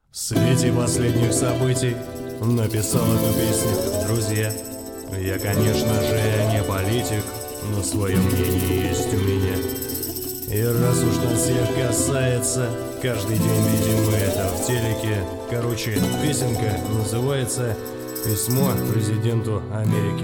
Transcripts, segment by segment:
В свете последних событий написал эту песню, друзья. Я, конечно же, не политик, но свое мнение есть у меня. И раз уж нас всех касается, каждый день видим мы это в телеке. Короче, песенка называется «Письмо президенту Америки».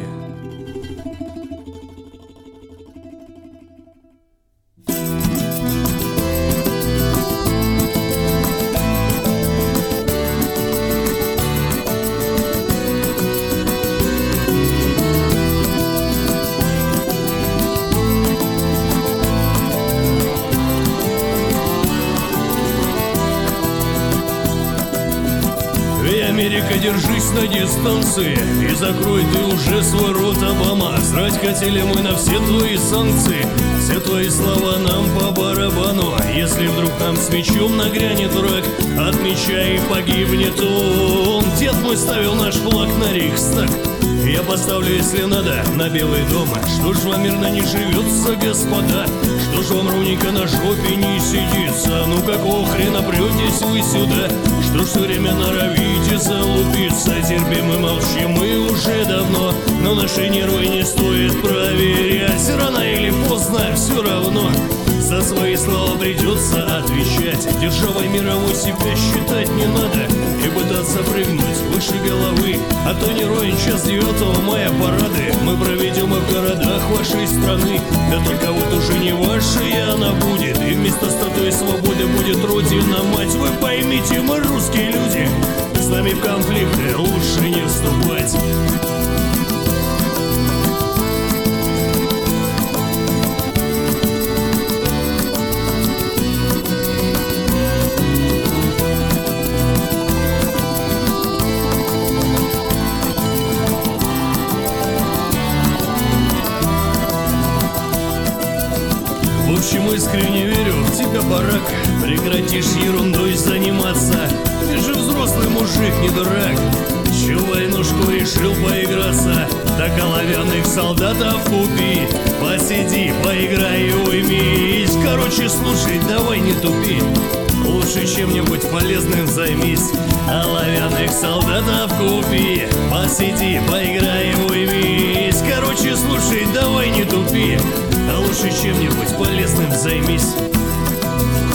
Америка, держись на дистанции и закрой ты уже свой рот, Обама. Срать хотели мы на все твои санкции, все твои слова нам по барабану. Если вдруг нам с мечом нагрянет враг, от меча и погибнет он. Дед мой ставил наш флаг на Рейхстаг, я поставлю, если надо, на Белый дом. Что ж вам мирно не живется, господа? Что ж вам ровненько на жопе не сидится? Ну какого хрена претесь вы сюда? Что ж все время норовите залупиться? Терпим и молчим мы уже давно, но наши нервы не стоит проверять. Рано или поздно все равно за свои слова придется отвечать. Державой мировой себя считать не надо и пытаться прыгнуть выше головы, а то не ровен час 9 мая парады мы проведем и в городах вашей страны. Да только вот уже не вашей она будет, и вместо статуи свободы будет Родина мать. Вы поймите, мы русские люди, с нами в конфликты лучше не вступать. В общем, искренне верю в тебя, Барак. Прекратишь ерундой заниматься. Ты же взрослый мужик, не дурак. Чё войнушку решил поиграться? Так оловянных солдатов купи. Посиди, поиграй и уймись. Короче, слушай, давай не тупи. Лучше чем-нибудь полезным займись. Оловянных солдатов купи. Посиди, поиграй и уймись. Короче, слушай, давай не тупи. А лучше чем-нибудь полезным займись.